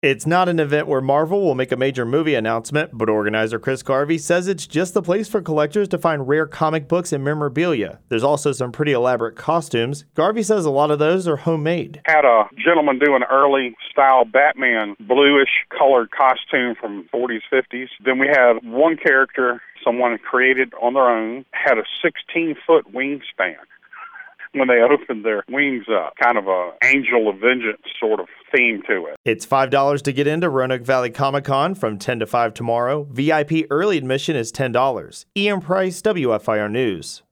It's not an event where Marvel will make a major movie announcement, but organizer Chris Garvey says it's just the place for collectors to find rare comic books and memorabilia. There's also some pretty elaborate costumes. Garvey says a lot of those are homemade. Had a gentleman do an early style Batman bluish colored costume from 40s, 50s. Then we had one character someone created on their own, had a 16-foot wingspan when they opened their wings up, kind of a Angel of Vengeance sort of theme to it. It's $5 to get into Roanoke Valley Comic Con from 10 to 5 tomorrow. VIP early admission is $10. Ian Price, WFIR News.